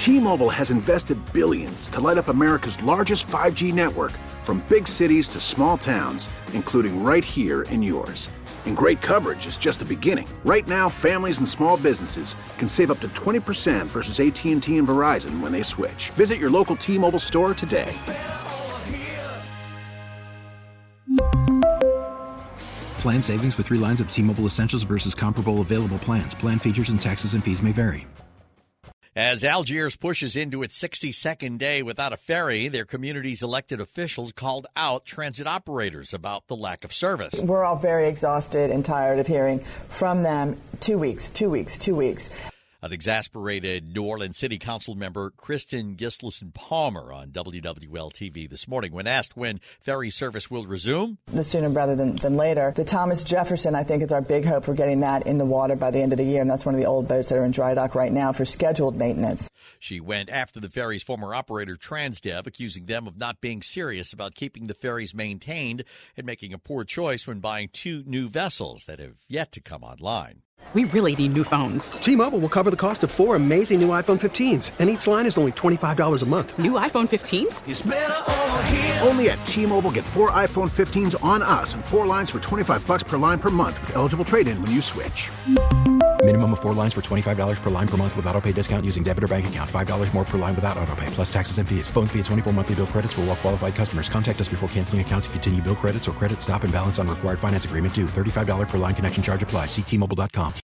T-Mobile has invested billions to light up America's largest 5G network, from big cities to small towns, including right here in yours. And great coverage is just the beginning. Right now, families and small businesses can save up to 20% versus AT&T and Verizon when they switch. Visit your local T-Mobile store today. Plan savings with 3 lines of T-Mobile Essentials versus comparable available plans. Plan features and taxes and fees may vary. As Algiers pushes into its 62nd day without a ferry, their community's elected officials called out transit operators about the lack of service. We're all very exhausted and tired of hearing from them 2 weeks. An exasperated New Orleans City Council member, Kristen Gislason-Palmer, on WWL-TV this morning, when asked when ferry service will resume. The sooner rather than later. The Thomas Jefferson, I think, is our big hope for getting that in the water by the end of the year, and that's one of the old boats that are in dry dock right now for scheduled maintenance. She went after the ferry's former operator, Transdev, accusing them of not being serious about keeping the ferries maintained and making a poor choice when buying 2 new vessels that have yet to come online. We really need new phones. T-Mobile will cover the cost of 4 amazing new iPhone 15s, and each line is only $25 a month. New iPhone 15s? It's better over here. Only at T-Mobile, get 4 iPhone 15s on us and 4 lines for $25 per line per month with eligible trade-in when you switch. Minimum of 4 lines for $25 per line per month with autopay discount using debit or bank account. $5 more per line without autopay, plus taxes and fees. Phone fee at 24 monthly bill credits for well-qualified customers. Contact us before canceling account to continue bill credits or credit stop and balance on required finance agreement due. $35 per line connection charge applies. See T-Mobile.com.